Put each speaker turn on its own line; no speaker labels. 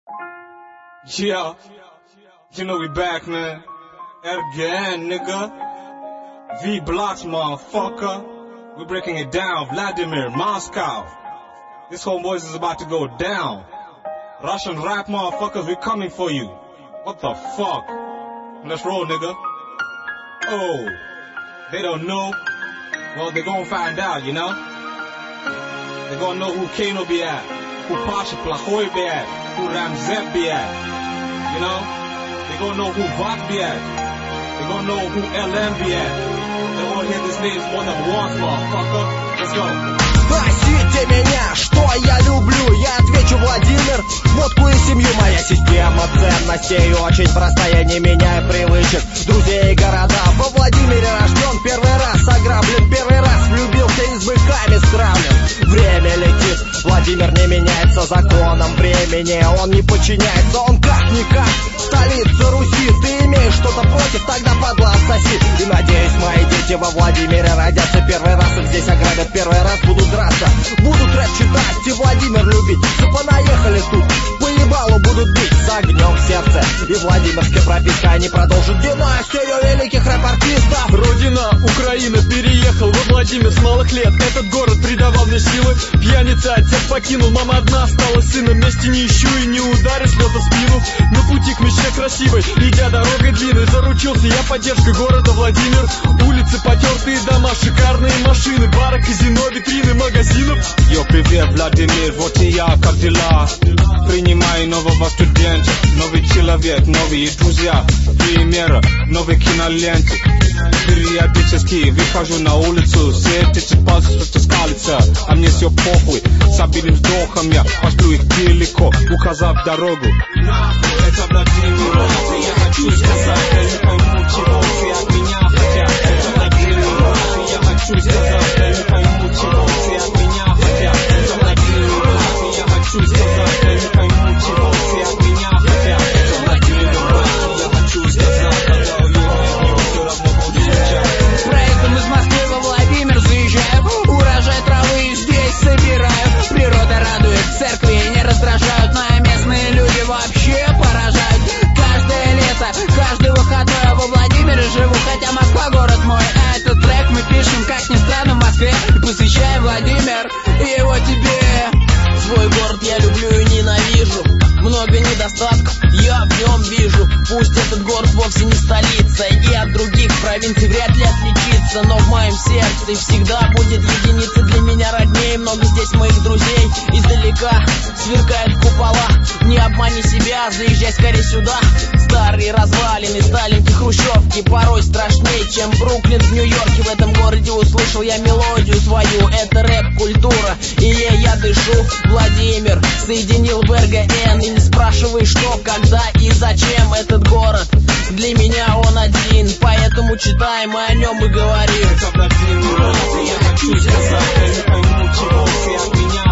Yeah, you know we back, man. Again, nigga. V Blocks, motherfucker. We breaking it down. Vladimir, Moscow. This homeboys is about to go down. Russian rap motherfuckers, we coming for you. What the fuck? Let's roll, nigga. Oh, they don't know. Well, they gonna find out, you know? They gonna know who Kano be at, who Pasha Plahoy be at, who Ramzep be at. You know? They gonna know who Vot be at. They gonna know who LM be at. They gonna hear these names more than once, motherfucker. Let's go.
Спросите меня, что я люблю, я отвечу: Владимир, водку и семью. Моя система ценностей очень простая, не меняя привычек, друзей и города. Во Владимире рожден, первый раз ограблен, первый раз влюбился и с быками сравнен. Время летит, Владимир не меняется законом времени, он не подчиняется, он как-никак столица Руси. Ты имеешь что-то против, тогда падла отсоси. И надеюсь, мои дети во Владимире родятся, первый раз их здесь ограбят, первый раз будут драться, будут рэп читать и Владимир любить. Все понаехали тут, поебалу будут бить с огнем в сердце. И владимирская прописка, они продолжат династию великих рэп-артистов.
Родина, Украина, переехал во Владимир с малых лет. Этот город придавал мне силы. Пьяница, отец покинул, мама одна осталась сыном. Вместе не ищу и не ударю слезы в спину. На пути к мечте красивой, идя дорогой длинной, заручился я поддержкой города Владимир. Улицы, потертые дома, шикарные машины, бары, казино, витрины магазинов.
Йо, привет, Владимир, вот и я, как дела? Принимай нового студента, новый человек, новые друзья, примеры, новые киноленты. Периодически выхожу на улицу, все эти пальцы что-то скалится, а мне все похуй. С обидным вздохом я пошлю их далеко, указав дорогу. Это Владимир, я хочу сказать, я не пойму, чего все от меня хотят. Это Владимир, я хочу сказать, я не пойму, чего все от меня хотят. Это Владимир, я хочу сказать, я не пойму, чего все от меня хотят. Это Владимир, я хочу сказать, когда уверен, все равно буду скучать.
Проектом из Москвы во Владимир заезжаю, урожай травы здесь собираю. Природа радует, церкви не раздражают, но и местные люди вообще поражают. Каждое лето, каждый выходной во Владимире живу, хотя Москва город мой. А этот трек мы пишем, как ни странно, в Москве, и посвящаем Владимир и его тебе. Свой город я люблю и ненавижу, много недостатков я в нем вижу. Пусть этот город вовсе не столица и от других провинций вряд ли отличится, но в моем сердце всегда будет единица. Для меня роднее много здесь моих друзей. Издалека сверкают купола, не обмани себя, заезжай скорее сюда. Старые развалины, сталинки, хрущевки порой страшнее, чем Бруклин в Нью-Йорке. В этом городе услышал я мелодию свою, это рэп-культура, и ей я дышу. Владимир соединил в РГН, и не спрашивай что, когда и зачем. Этот город для меня он один, поэтому читаем и о нем и говорим.
Это Владимир, я хочу сказать, я не пойму, чего все от меня